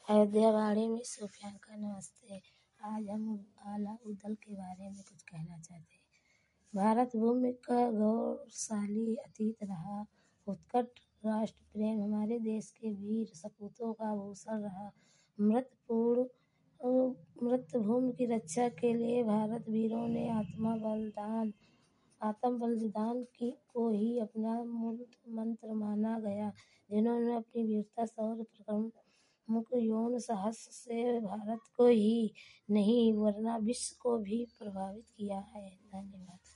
अयोध्या बाड़े में सोफिया का नमस्ते। आज हम आला उदल के बारे में कुछ कहना चाहते हैं। भारत भूमि का गौरवशाली अतीत रहा। उत्कट राष्ट्र प्रेम हमारे देश के वीर सपूतों का आभूषण रहा। मातृभूमि की रक्षा के लिए भारत वीरों ने आत्म बलिदान को ही अपना मूल मंत्र माना गया, जिन्होंने अपनी वीरता, शौर्य, पराक्रम, यौन साहस से भारत को ही नहीं वरना विश्व को भी प्रभावित किया है। धन्यवाद।